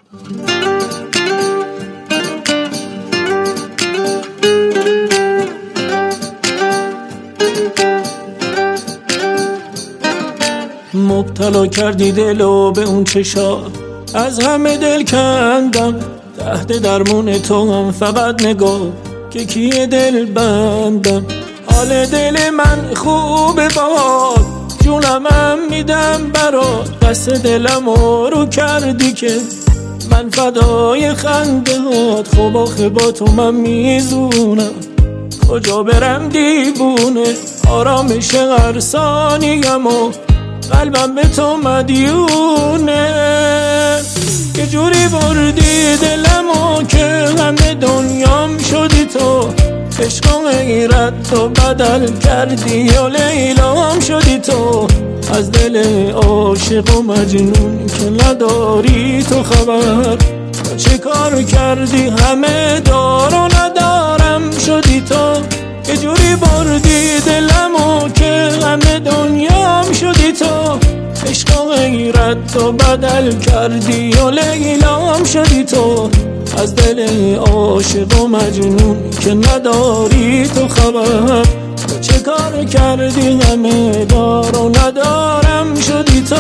مبتلا کردی دلو به اون چشات، از همه دل کندم تحت درمون تو هم فقط نگاه که کیه دل بندم. حال دل من خوبه باد، جونمم میدم برات، دست دلم رو کردی که من فدای خنده هات. خب آخه با تو من میزونم کجا برم دیوونه، آرامش هر ثانیم و قلبم به تو مدیونه. یه جوری بردی دلمو که همه دنیام شدی تو، عشق و غیرت تو بدل کردی و لیلام شدی تو. از دل عاشق و مجنون که نداری تو خبر، تو چه کار کردی همه دار و ندارم شدی تو. یه جوری بردی دلمو که همه دنیام شدی تو، عشق و غیرت تو بدل کردی و لیلام شدی تو. از دل عاشق و مجنون که نداری تو خبر، تو چه کار کردی همه دار و ندارم شدی تو.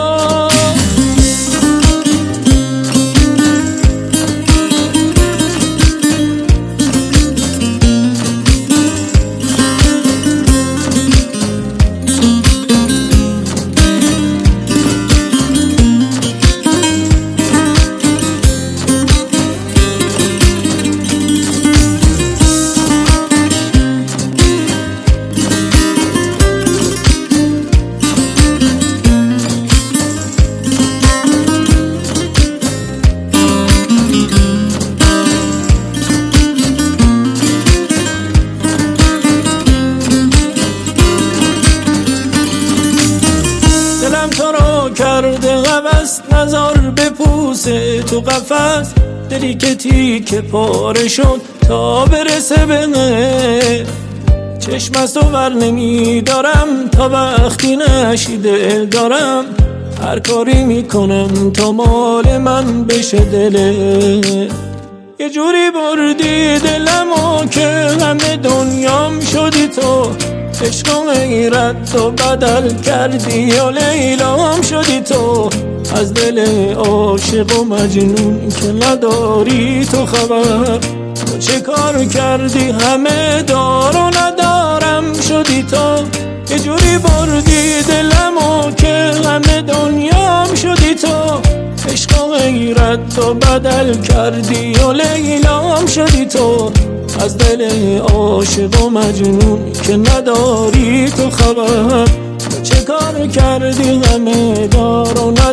دلم تو رو کرده قفس، نزار بپوسه تو قفس، دلی که تیکه پاره شد تا برسه به چشم از تو ور نمیدارم تا وقتی نشی دل دارم. هر کاری میکنم تا مال من بشه دله. یه جوری بردی دلمو که همه دنیام شدی تو، عشق و غیرت تو بدل کردی و لیلام شدی تو. از دل عاشق و مجنون که نداری تو خبر، تو چه کار کردی همه دار و ندارم شدی تو. یه جوری بردی دلمو که همه دنیام شدی تو، عشق و غیرت تو بدل کردی و لیلام شدی تو. از دل عاشق و مجنون که نداری تو خبر، تو چه کار کردی همه دار و